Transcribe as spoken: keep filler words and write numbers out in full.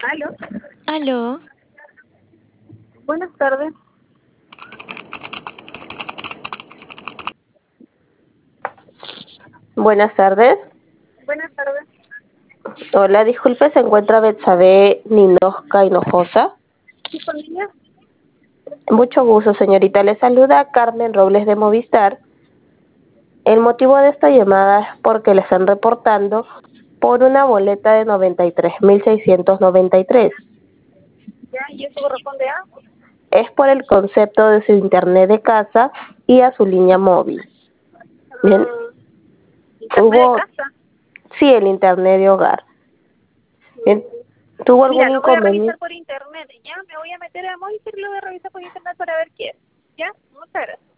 Aló, Aló, buenas tardes. Buenas tardes. Buenas tardes. Hola, disculpe, ¿se encuentra Betsabe Ninoska Hinojosa? ¿Sí con ella? Mucho gusto, señorita. Le saluda Carmen Robles de Movistar. El motivo de esta llamada es porque le están reportando por una boleta de noventa y tres mil seiscientos noventa y tres. Ya, ¿y eso corresponde a? Es por el concepto de su internet de casa y a su línea móvil. Bien, Ah, internet de hubo, casa. sí, el internet de hogar. Bien, ¿tuvo Mira, algún lo voy a revisar inconveniente? por internet. Ya, me voy a meter a Movistar y lo voy a revisar por internet para ver qué es. Ya, muchas gracias.